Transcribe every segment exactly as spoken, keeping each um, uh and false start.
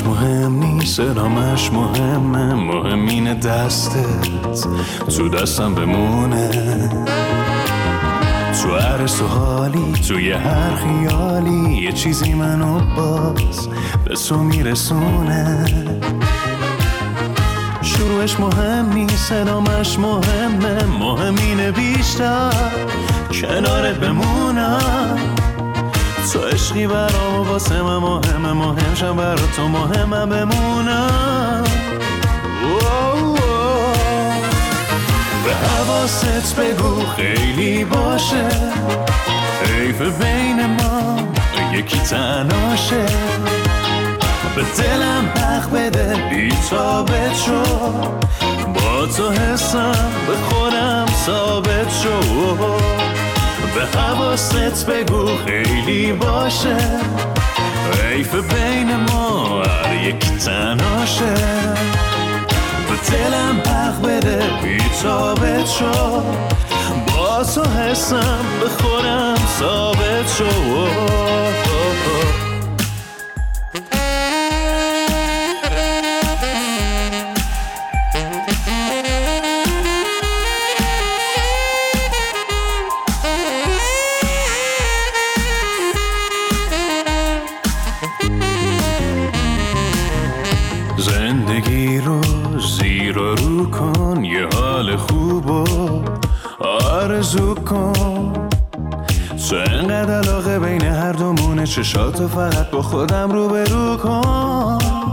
مهم نیست، ادامش مهمه، مهم اینه دستت تو دستم بمونه، تو هر سوالی، توی هر خیالی یه چیزی منو باز به تو میرسونه. شروعش مهم نیست، ادامش مهمه، مهم اینه بیشتر کنارت بمونم. تو عشقی برام و واسه من مهمه، مهم شم برا تو مهمه بمونم. به حواست بگو خیلی باشه، حیف بین ما یکی تناشه، به دلم حق بده بی تابت شو، با تو حسم به خودم ثابت شو. به حواست بگو خیلی باشه، حیف بین ما هر یکی تناشه، به دلم حق بده بی تابت شو، با تو حسم به خودم ثابت شو. زندگی رو زیر و رو کن، یه حال خوب و آرزو کن، تو انقدر علاقه بین هر دومونه، چشاتو فقط با خودم رو به رو کن.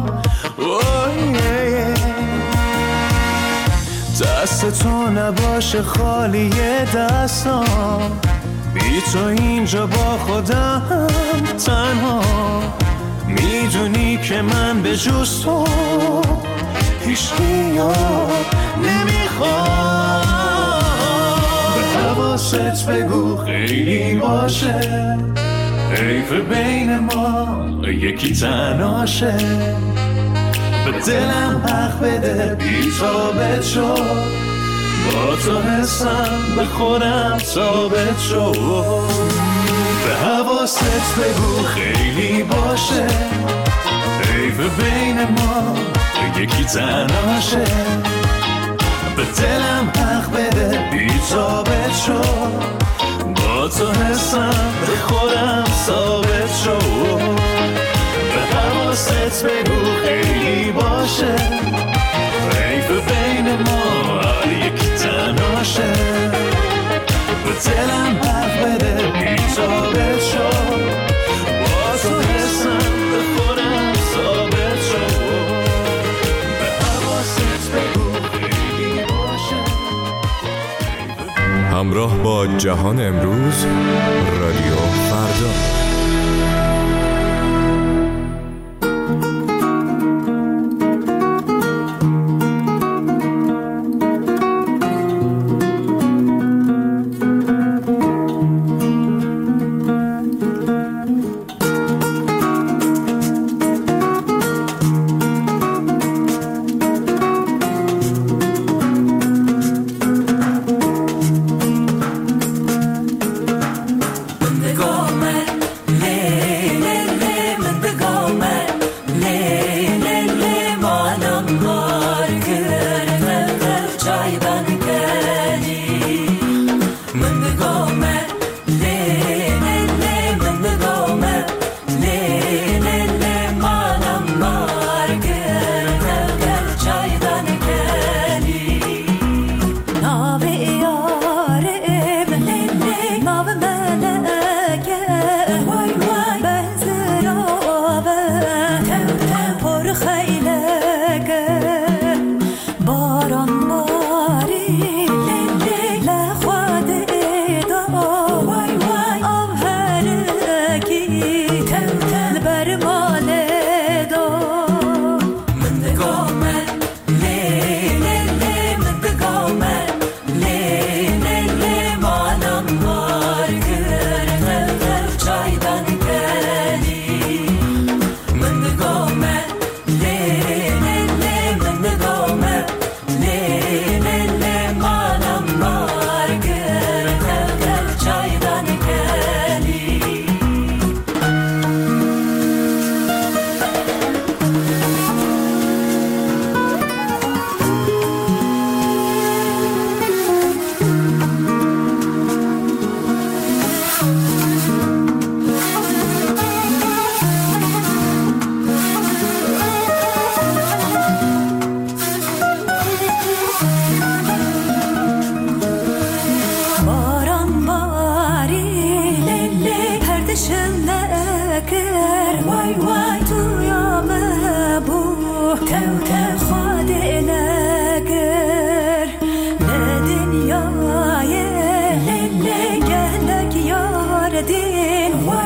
دست تو نباشه خالی دستام، بی تو اینجا با خودم تنها، میدونی که من به جز تو هیچ نیاد نمیخوام. به حواست بگو خیلی باشه، حیف بین ما یکی تناشه، به دلم حق بده بی تابت شو، با تو حسم به خودم ثابت شو. به حواست بگو خیلی باشه، حیف بین ما یکی تناشه، به دلم حق بده بی تابت شو، با تو حسم به خودم ثابت شو. به حواست بگو خیلی باشه، حیف بین ما هر یکی تناشه، به دلم حق بده بی تابت شو، با تو حسم به خودم ثابت شو. به حواست بگو خیلی باشه. همراه با جهان امروز، رادیو فردا.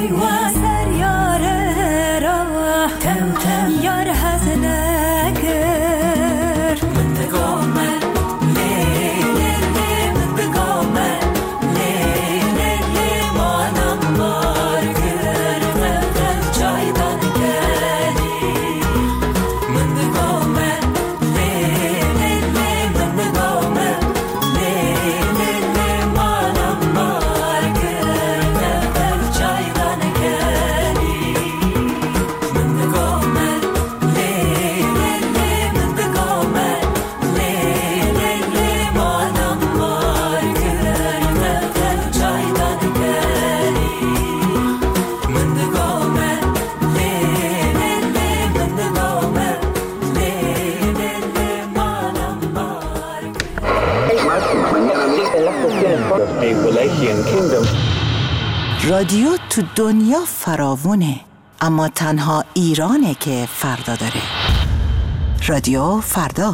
رادیو تو دنیا فراوونه، اما تنها ایرانه که فردا داره. رادیو فردا.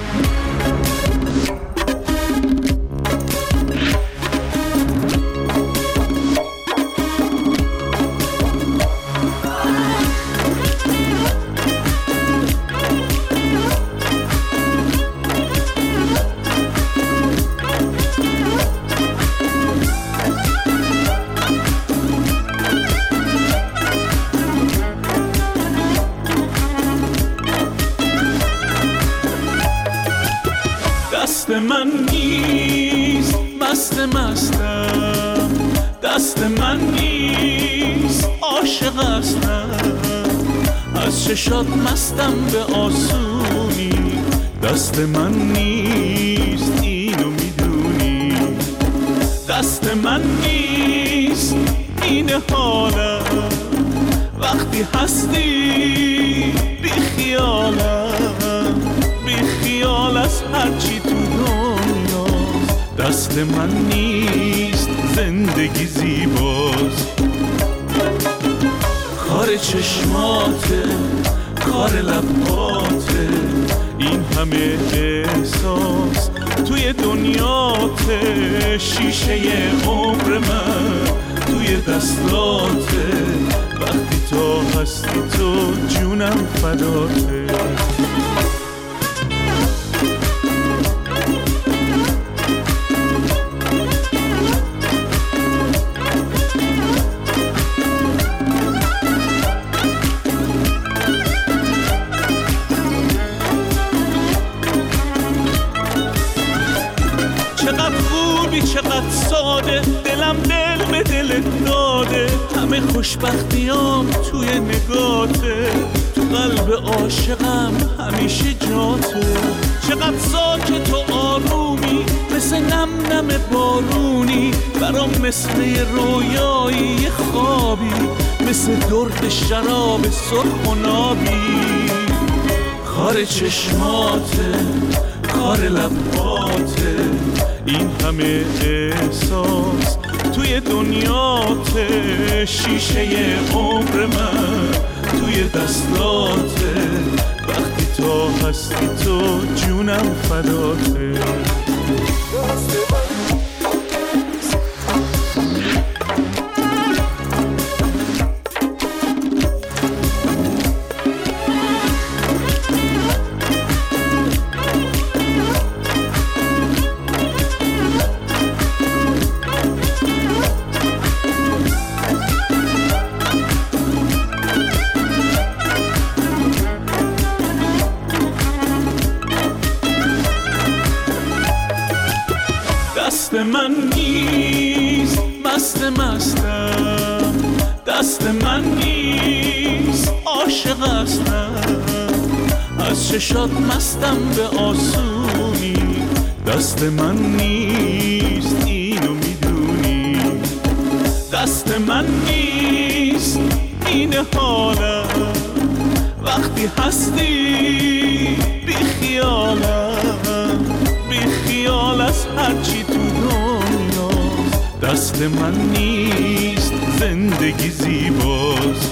دست من نیست مست مستم، دست من نیست عاشق هستم، از چشات مستم به آسونی، دست من نیست اینو میدونی، دست من نیست این حالم، وقتی هستی بی خیالم، بی خیال از هرچی تو دنیا، دست من نیست زندگی زیباست، کار چشماته، کار لباته، این همه احساس توی دنیاته، شیشه عمر من توی دستاته، وقتی تو هستی تو جونم فداته. چقدر خوبی چقدر ساده، دلم دل به دلت داده، همه خوشبختیام توی نگاته، تو قلب عاشقم همیشه جاته، چقدر ساکت و آرومی، مثل نم نم بارونی، برام مثل یه رویایی یه خوابی، مثل درد شراب سرخ و نابی، کار چشماته، کار لباته، این همه احساس توی دنیاته، شیشه عمر من توی دستاته، وقتی تو هستی تو جونم فداته. دست من نیست مست مستم، دست من نیست عاشق هستم، از چشات مستم به آسونی، دست من نیست اینو میدونی، دست من نیست این حالم، وقتی هستی بی خیالم، بی خیال از هرچی تو دنیا، دست من نیست زندگی زیباست،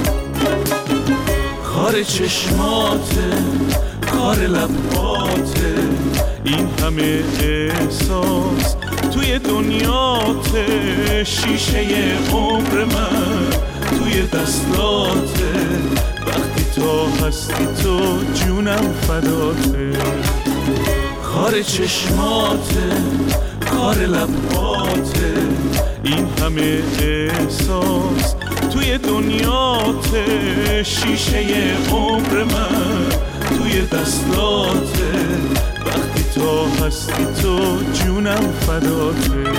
کار چشماته، کار لباته، این همه احساس توی دنیات شیشه عمر من توی دستاته وقتی تو هستی تو جونم فداته کار چشماته کار لباته این همه احساس توی دنیات شیشه عمر من توی دستاته وقتی تو هستی تو جونم فداته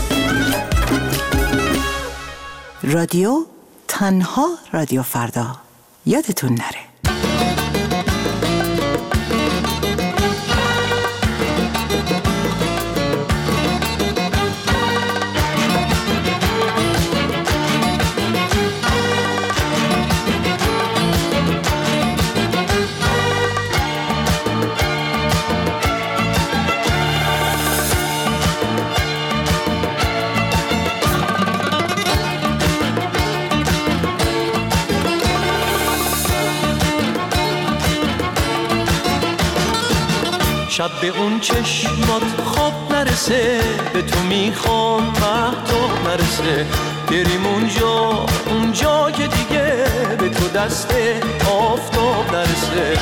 رادیو تنها رادیو فردا یادتون نره. شب به اون چشمات خواب نرسه به تو میخوام مهتاب نرسه بریم اونجا اونجا که دیگه به تو دست آفتاب نرسه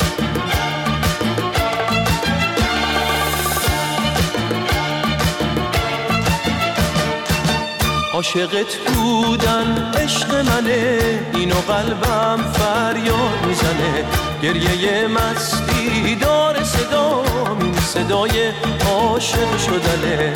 عاشقت بودن عشق منه اینو قلبم فریاد میزنه گریه مستی داره صدا این صدای عاشق شدنه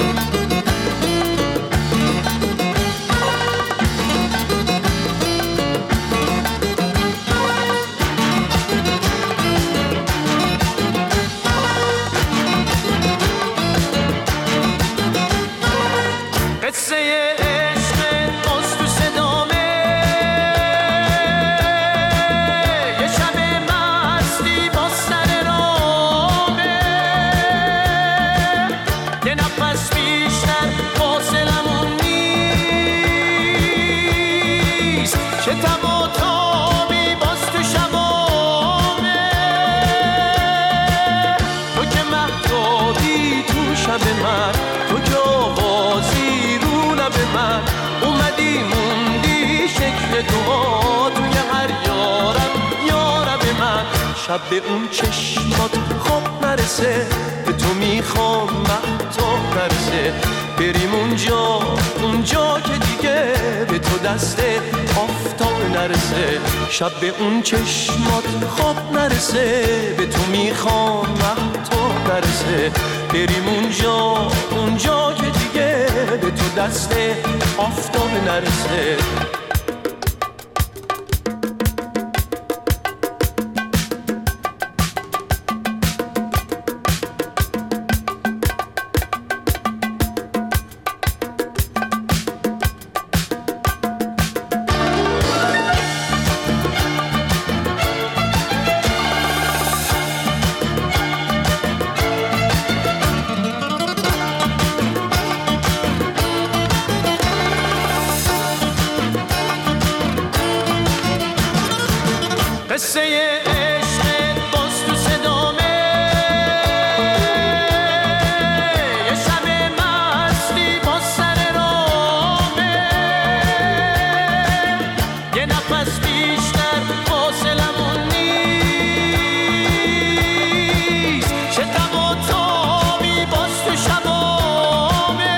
شب به اون چشمات خواب نرسه به تو میخوام مهتاب نرسه بریم اونجا اونجا که دیگه به تو دست آفتاب نرسه شب به اون چشمات خواب نرسه به تو میخوام مهتاب نرسه بریم اونجا اونجا که دیگه به تو دست آفتاب نرسه قصه عشق باز تو صدامه یه شب مستی با سر رامه یه نفس بیشتر فاصلمون نیست چه تب و تابی باز تو شبامه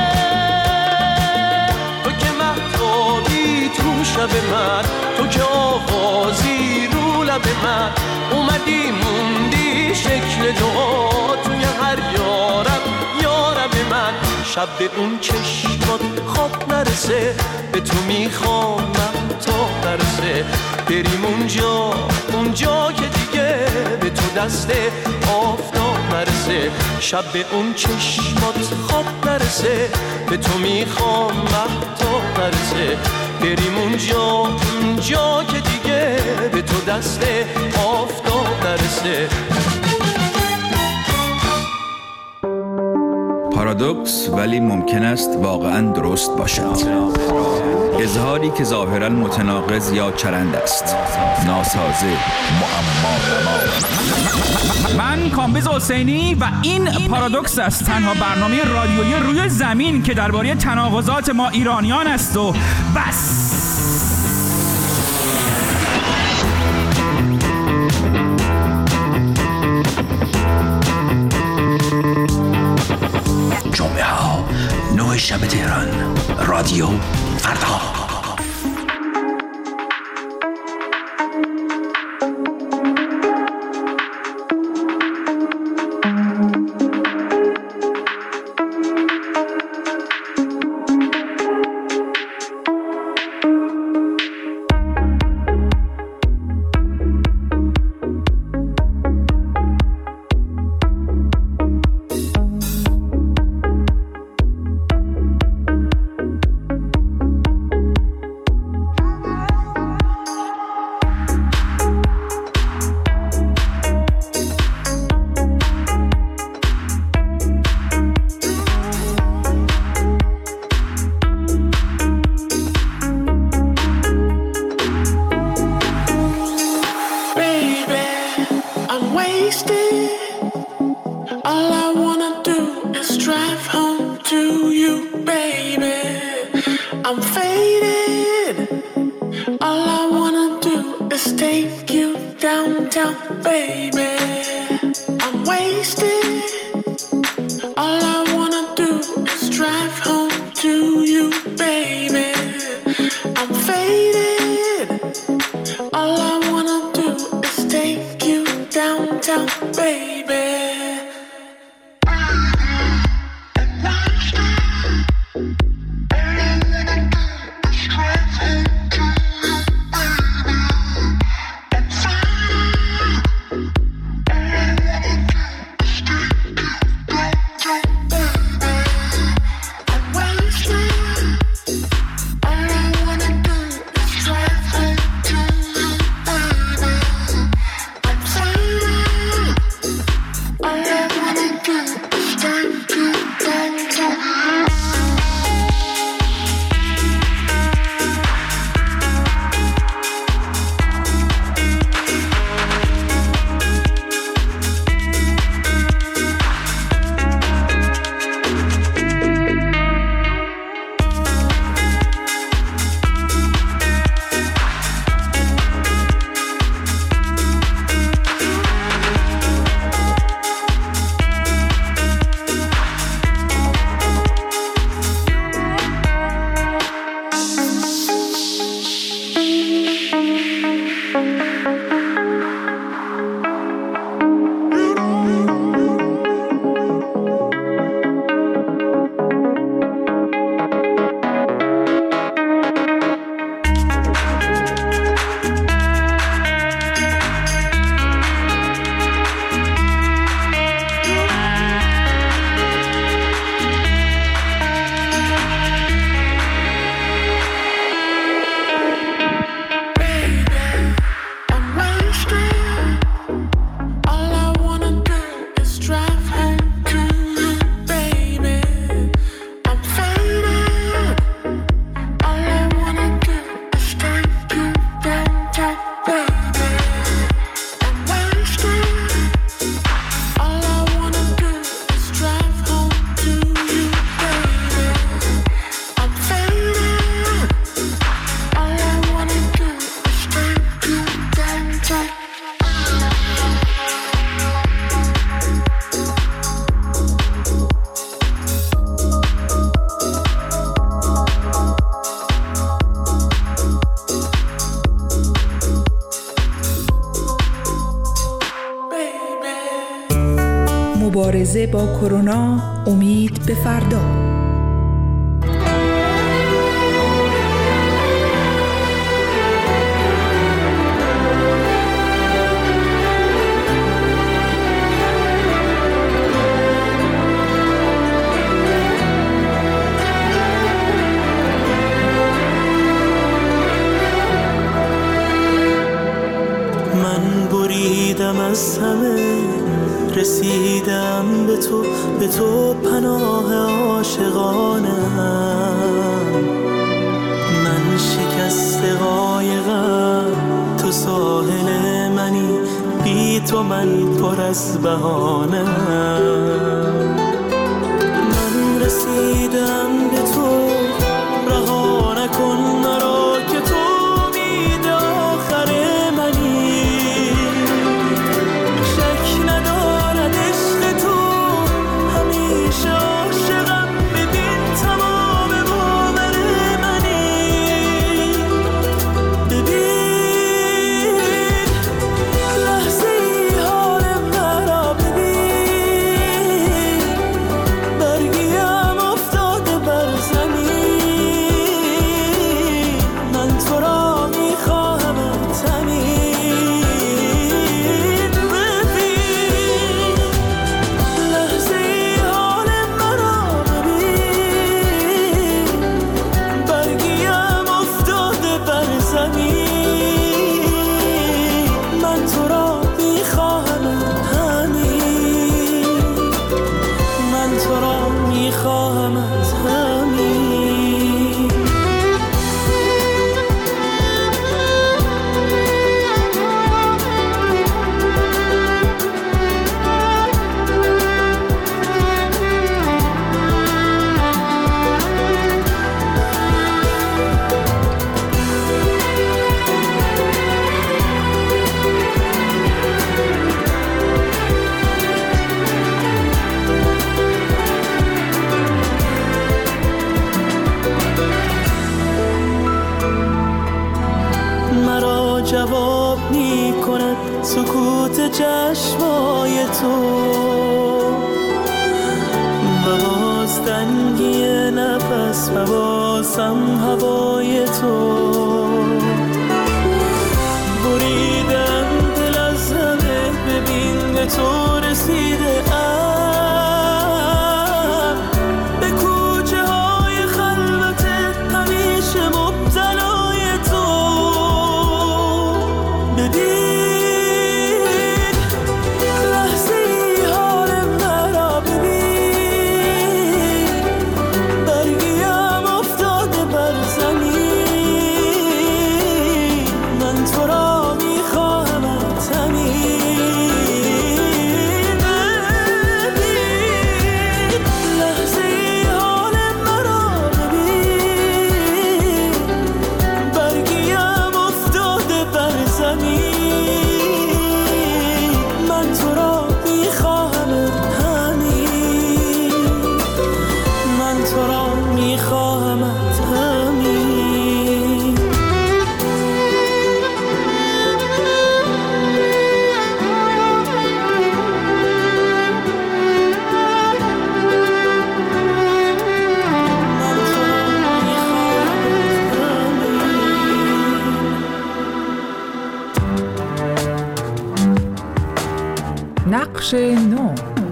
تو که مهتابی تو شب من تو که آوازی به من اومدی موندی شکل دعا توی هر یارم یارم من شب به اون چشمات خواب نرسه به تو میخوام مهتاب نرسه بریم اونجا اونجا که دیگه به تو دست آفتاب نرسه شب به اون چشمات خواب نرسه به تو میخوام مهتاب نرسه بریم اونجا اونجا که دیگه به تو دست آفتاب نرسه پارادوکس ولی ممکن است واقعاً درست باشد. اظهاری که ظاهراً متناقض یا چرند است. ناسازه، معما. من کامبیز حسینی و این پارادوکس است، تنها برنامه رادیویی روی زمین که درباره تناقضات ما ایرانیان است و بس. جمعه ها نه شب تهران، رادیو فردا. مبارزه با کرونا، امید به فردا. من بریدم از همه، رسیدم به تو به تو پناه عاشقانم. من شکست قایقم، تو ساحل منی، بی تو من پر از بهانم. من رسیدم به تو، رها نکن مرا که تو امید آخر منی. شک ندارد عشق تو، همیشه عاشقم، ببین تمام باور منی. ببین لحظه ای حال مرا، ببین برگیم افتاده بر زمین. من تو را میخواهمت همین. ببین لحظه ای حال مرا، ببین برگیم افتاده بر زمین. من تو را میخواهمت همین. من تو را میخواهمت همین. مرا جواب می کند سکوت چشمای تو و باز تنگی نفس و بازم هوای تو. بریدم دل از همه، ببین به تو رسیده ام. به کوچه های خلوت همیشه مبتلای تو. ببین لحظه ای حال مرا، ببین برگیم افتاده بر زمین. من تو را میخواهمت همین. ببین لحظه ای حال مرا، ببین برگیم افتاده بر زمین. من تو را میخواهمت همین. من تو را میخواهمت همین. من تو را میخواهمت همین. نقش نو.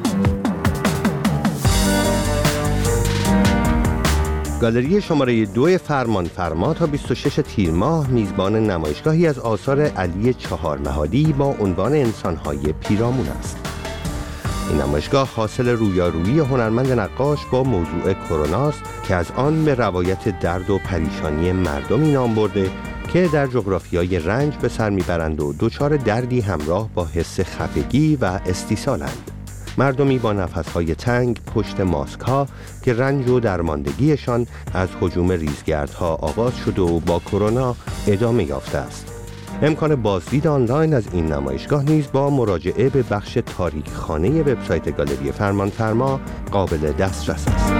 گالری شماره دو فرمان فرما تا بیست و شش تیر ماه میزبان نمایشگاهی از آثار علی چهارنهادی با عنوان انسان‌های پیرامون است. این نمایشگاه حاصل رویارویی هنرمند نقاش با موضوع کرونا است که از آن به روایت درد و پریشانی مردمی نام برده که در جغرافیای رنج به سر میبرند و دچار دردی همراه با حس خفگی و استیصالند. مردمی با نفسهای تنگ پشت ماسک ها که رنج و درماندگیشان از هجوم ریزگردها آغاز شده و با کرونا ادامه یافته است. امکان بازدید آنلاین از این نمایشگاه نیز با مراجعه به بخش تاریک خانه وبسایت گالری فرمان فرما قابل دسترس است.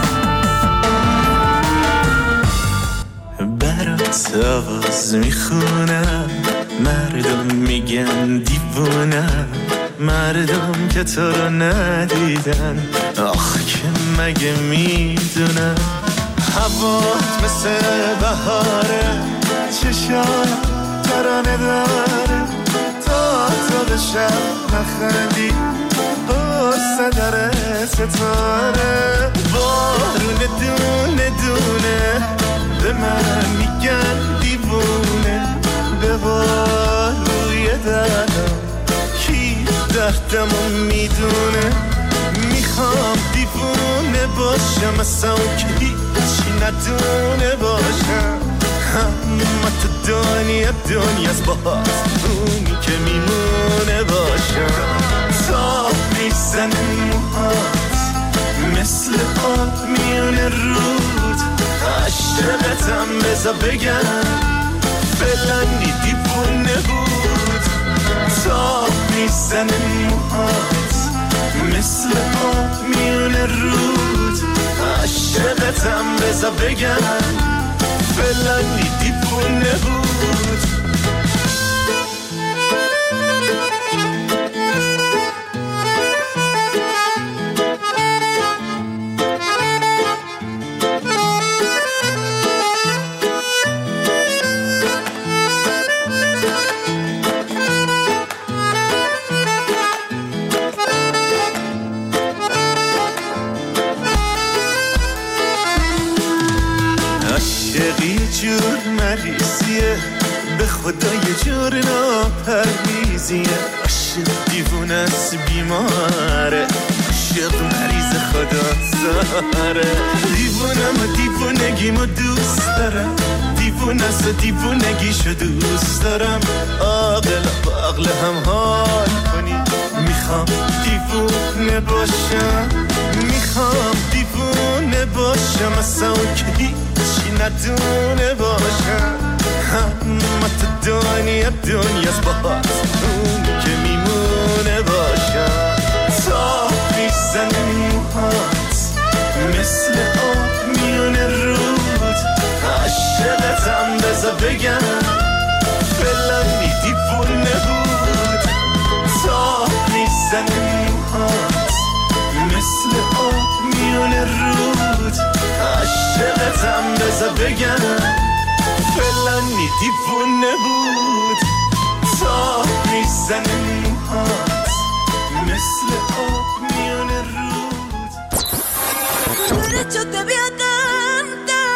برات آواز میخونم، مردم میگن دیوونم، مردم که تو رو ندیدن، آخ که مگه میدونم. هوات مثل بهاره، چشام ترانه داره، تا تو به شب نخندی قصه داره ستاره. بارون دونه دونه به من میگن دیوونه، به باروی دردم کی دردمو میدونه. میخوام میخوام دیوونه باشم اصلا که هیچی ندونه باشم اما تو دنیا دنیاست باز اونی که میمونه باشم تا میزنه موهات مثل آب میونه رود عشقتم بذار بگم فلانی دیوونه بود تا میزنه موهات مثل آب میونه رود عشقتم بذار بگم فلانی دیوونه بود جور مریضیه به خدا یه جور ناپرهیزیه عاشق دیوونه است بیماره عاشق مریض خدا زاره دیوونم و دیوونگیمو دوست دارم دیوونه است و دیوونگیشو دوست دارم عاقل با عقل هم حال کنی میخوام دیوونه باشم میخوام دیوونه باشم اصلا که هیچی ندونه باشم اما تو دنیا دنیاست باز اون که میمونه باشم تا میزنه موهات مثل آب میونه رود عشقتم بذار بگم فلانی دیوونه بود تا میزنه موهات مثل آب میونه رود عشقتم بذار بگم فلانی دیوونه بود تا میزنه موهات مثل آب میونه رود Derecho te voy a cantar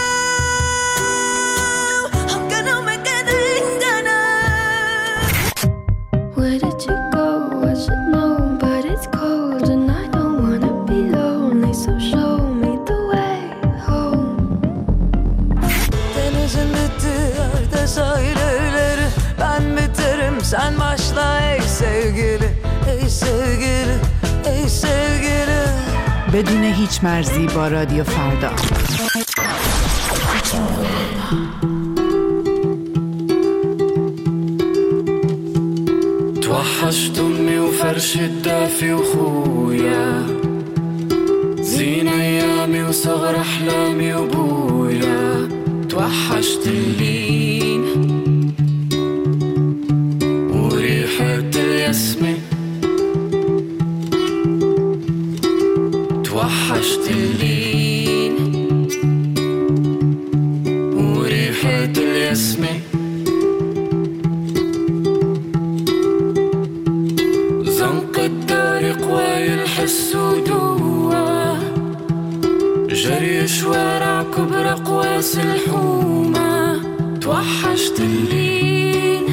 aunque no me queden ganas. Where did you go? I should know, but it's cold and I don't wanna be lonely, so show me the way home. Denizin bittiği sahilleri ben biterim sen başla ey sevgili ey sevgili ey sevgili. بدون هیچ مرزی با رادیو فردا. توحشت امي وفرش الدافي وخويا زين ايامي وصغر احلامي وبويا توحشت اللين وريحة الياسمين توحشت اللين وريحة الياسمين زنق الدار قواي الحس ودوا جري شوارع كبر قواس الحومة توحشت اللين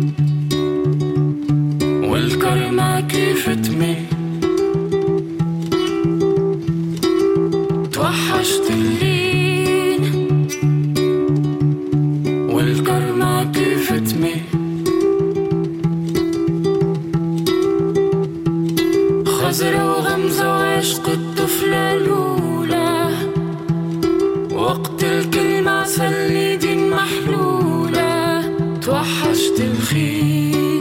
والكرمة كيف تميل توحشت اللين والكرمة كيف تميل خزرة وغمزة وعشق الطفلة الأولى وقت الكلمة سليدي محلولة توحشت الخيل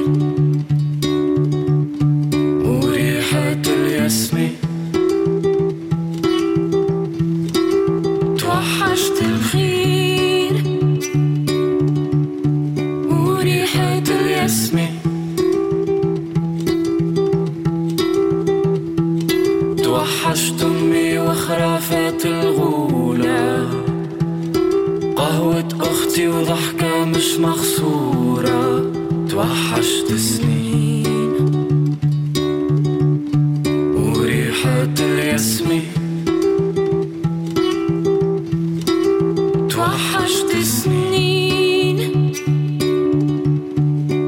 وريحة الياسمين توحشت الخيل وريحة الياسمين توحشت أمي وخرافات الغولة قهوة أختي وضحكة مش مخصورة توحشت سنين وريحة الياسمين توحشت سنين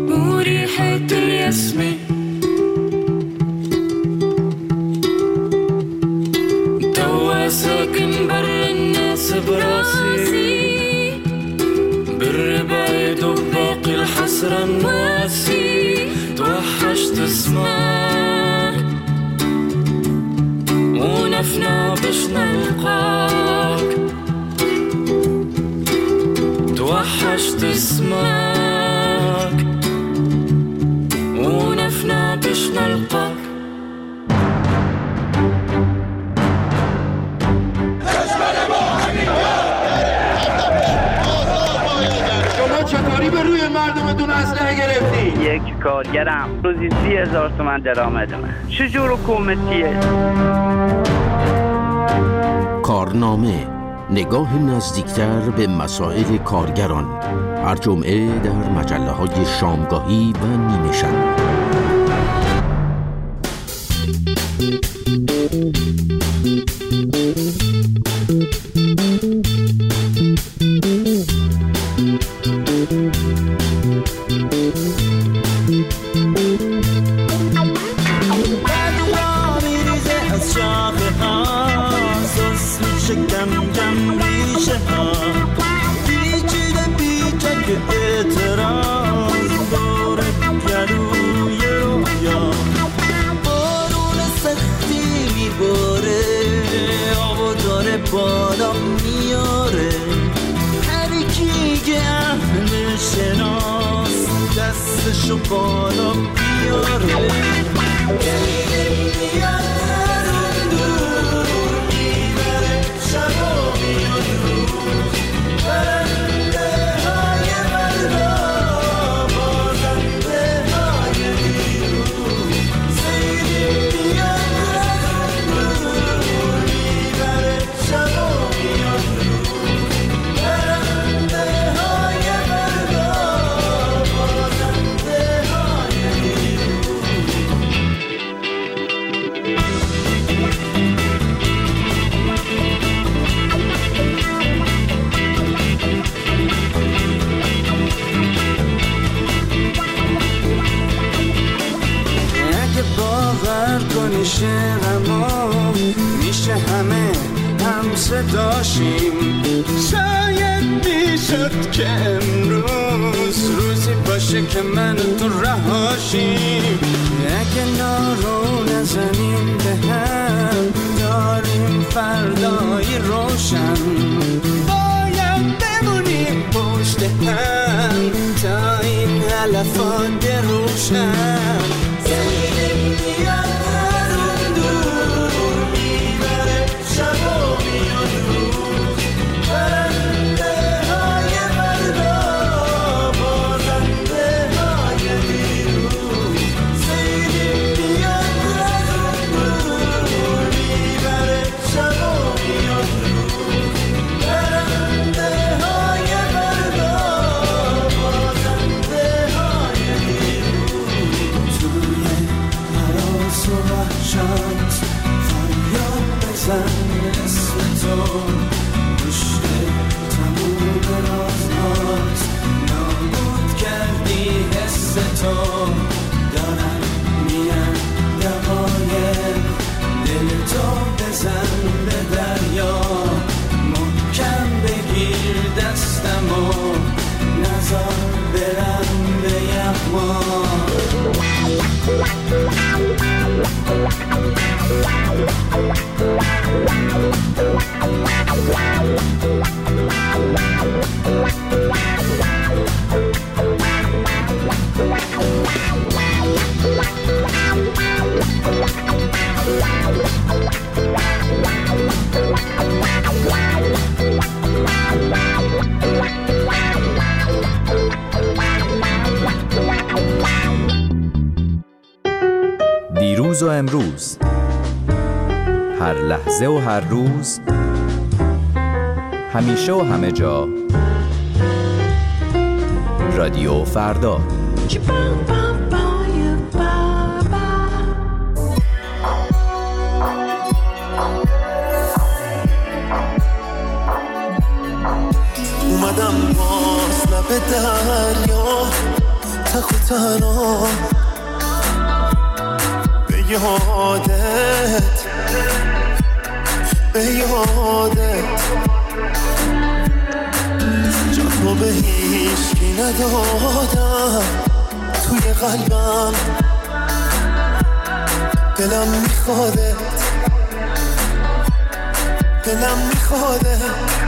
وريحة الياسمين ساكن بر الناس براسي بر بعيد وباقي الحسرة الناسي توحشت اسمك ونفنا باش نلقاك توحشت اسمك ونفنا باش نلقاك چطوری به روی مردمتون اسلحه گرفتی؟ یک کارگرم روزی سی هزار تومن درآمد من چجور حکومتیه؟ کارنامه، نگاه نزدیکتر به مسائل کارگران، هر جمعه در مجله های شامگاهی و نیمه شب. بالا میاره هر کی که اهل شناس دستشو بالا بیاره دلیل میاد اون دور میبره شب و میاد روز برنده های مردا بازنده های دیروز سیدی میاد اون دور میبره شب و میاد روز برنده های مردا بازنده های دیروز. اگه باور کنی شعرمو میشه همه هم صداشیم شاید میشد که امروز روزی باشه که من تو رهاشیم اگه نارو نزنیم به هم داریم فردایی روشن باید بمونیم پشت هم تا این علفات روشن زمین میاد اون دور میبره شب و میاد روز برنده های مردا بازنده های دیروز زمین میاد اون دور میبره شب و میاد روز برنده های مردا بازنده های دیروز توی حراس و وحشت فریاد بزن اسم تو پشت تموم رازهات نابود کردی حس تو دارن میان دقایق دل تو بزن به دریا محکم بگیر دستمو نزار برم به یغما دیروز و امروز، هر لحظه و هر روز، همیشه و همه جا، رادیو فردا. اومدم باز لب دریا تک و تنها به یادت به یادت، جا تو به هیچکی ندادم توی قلبم، دلم میخوادت، دلم میخوادت.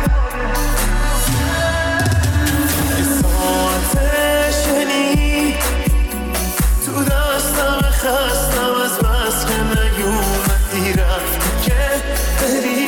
یه ساعت شنی تو دستم خستم از بس که نیومدی رفتی که بری،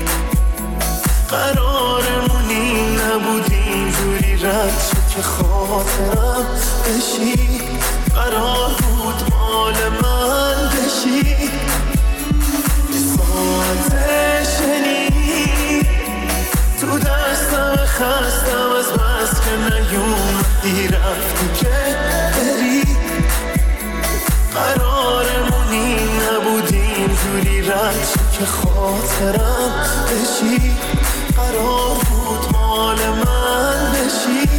قرارمونی نبود اینجوری رد شد که خاطرم بشی، قرار بود مال من بشی. یه ساعت شنی تو دستم خستم از بس که نیومدی رفتی که بری، قرارمونی نبود اینجوری رد شد که خاطرم بشی، قرار بود مال من بشی.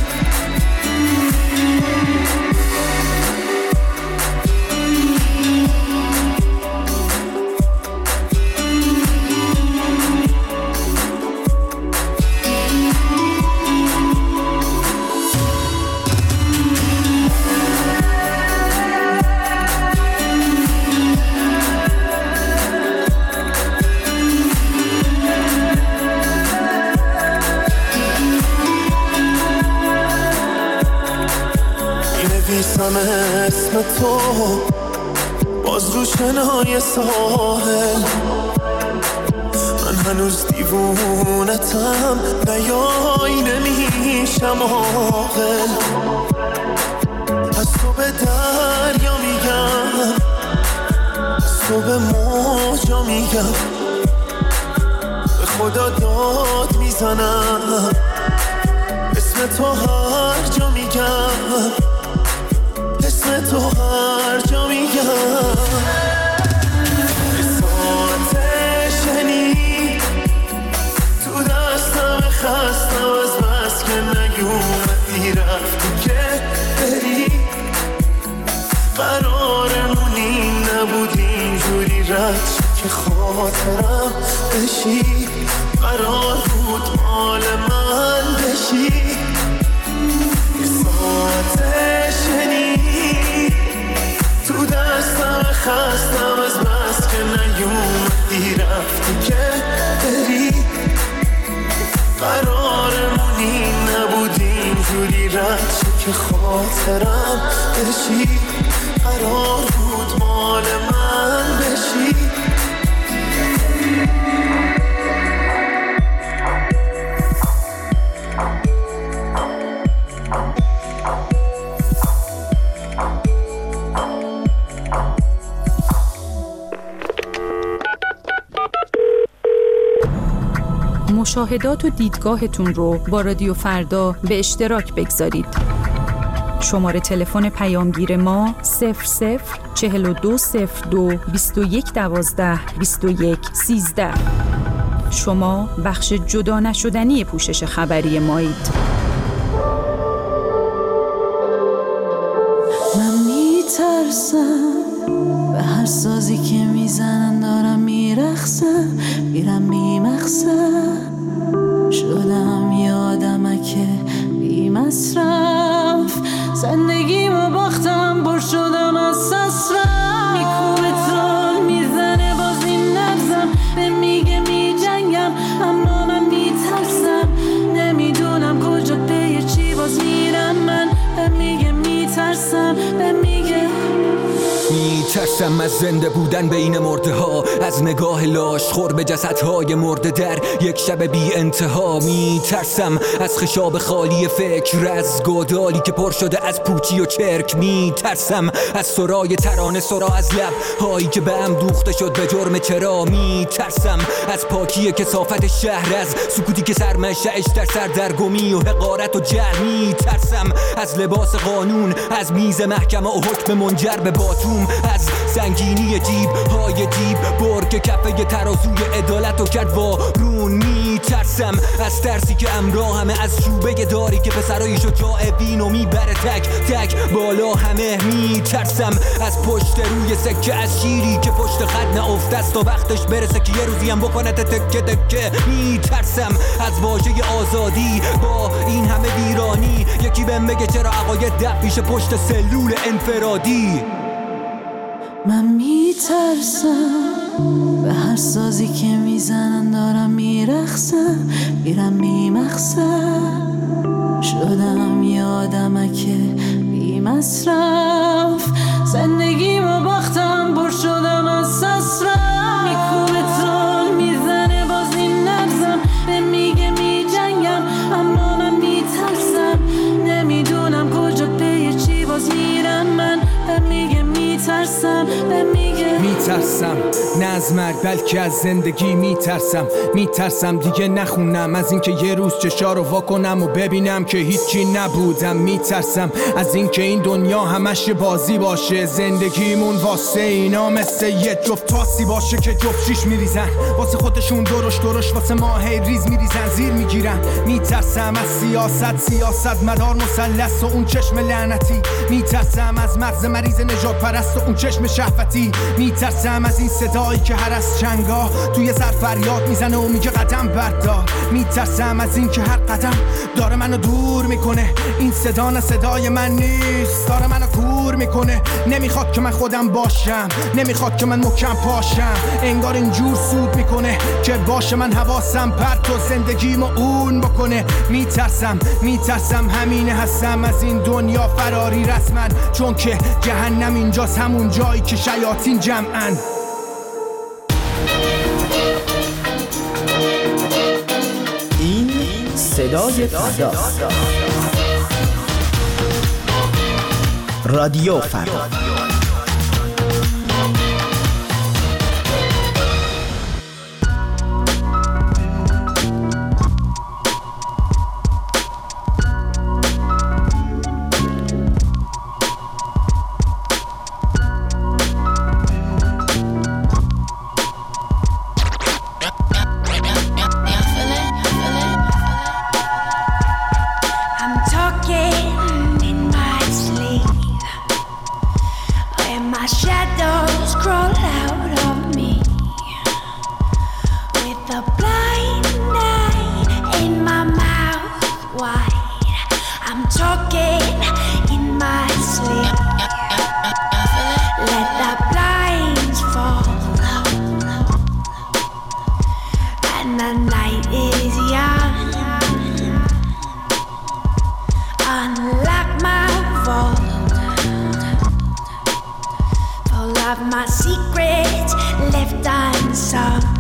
نویسم اسم تو باز رو شنای ساحل، من هنوز دیوونتم، نیای نمیشم عاقل. از تو به دریا میگم، از تو به موجا میگم، به خدا داد میزنم، اسم تو هر جا میگم، اسم تو هر جا میگم. یه ساعت شنی تو دستم خستم از بس که نیومدی رفتی که بری، قرارمونی نبود اینجوری رد شد که خاطرم بشی، قرار بود مال من بشی. یه ساعت شنی تو دستم خستم از بس که نیومدی رفتی که بری، قرارمونی نبود اینجوری رد شد که خاطرم بشی، قرار بود مال من بشی. مشاهدات و دیدگاهتون رو با رادیو فردا به اشتراک بگذارید. شماره تلفن پیامگیر ما صفر صفر چهل و دو صفر دو بیست و یک دوازده بیست و یک سیزده. شما بخش جدا نشدنی پوشش خبری مایید. من میترسم به هر سازی که میزنن، دارم میرخصم، میرم میمخصم، شدم یادمک بی مصرف، زندگیمو باختم، بر شدم از سسرم، میکوبه تون میزنه باز این نفسم، به میگه میجنگم اما من میترسم، نمیدونم کجا به چی باز میرم من، به میگه میترسم، به میگه میترسم از زنده بودن بین مرده ها، از نگاه لاش خور به جسدهای مرده در یک شب بی انتها. میترسم از خشاب خالی فکر، از گودالی که پر شده از پوچی و چرک. میترسم از سرای ترانه سرا، از لب هایی که به هم دوخته شد به جرم چرا. میترسم از پاکی کثافت شهر، از سکوتی که سرمنشأش در سردرگمی و حقارت و جهل. میترسم از لباس قانون، از میز محکمه و حکم منجر به باتوم، از زنگی سنگینی دیب های دیب برگ کفه ترازوی عدالت و کرد وارون. میترسم از ترسی که امراه همه از چوبه داری که پسرای شجاع وینو میبره تک تک بالا همه. میترسم از پشت روی سکه از شیری که پشت خط نافته است تا وقتش برسه که یه روزی هم بکنت تکه تکه. میترسم از واژه آزادی با این همه ویرانی یکی بهم بگه چرا عقاید دب پیش پشت سلول انفرادی. من میترسم به هر سازی که میزنن دارم میرخصم میرم بیمقصد شدم یادمکه بی مصرف زندگیمو باختم بر شدم از سسرم میکوبه تون میزنه باز این نبزم به میگه میجنگم اما من میترسم نمیدونم کجا پی چی باز میرم من به میگه میترسم به میگه میترسم نه از مرگ بلکه از زندگی میترسم. میترسم دیگه نخونم از اینکه یه روز چشا رو وا کنم و ببینم که هیچی نبودم. میترسم از اینکه این دنیا همش بازی باشه زندگیمون واسه اینا مثل یه جفت تاسی باشه که جفت شیش میریزن واسه خودشون درش درش واسه ما هی ریز میریزن زیر میگیرن. میترسم از سیاست سیاست مدار مثلث و اون چشم لعنتی. میترسم از مغز مریض نجات پرست و اون چشم شهوتی. میترسم از این صدایی که هر از چنگا توی سر فریاد میزنه و میگه قدم بردار. میترسم از این که هر قدم داره منو دور میکنه این صدا نه صدای من نیست داره منو کور میکنه. نمیخواد که من خودم باشم نمیخواد که من محکم پاشم انگار اینجور سود میکنه که باشه من حواسم پرت و زندگیمو اون بکنه. میترسم میترسم همینه هستم از این دنیا فراری رسما چون که جهنم اینجاست همون جایی که شیاطین جمعن. این صدای فرداست. رادیو فردا. My secrets left unsolved.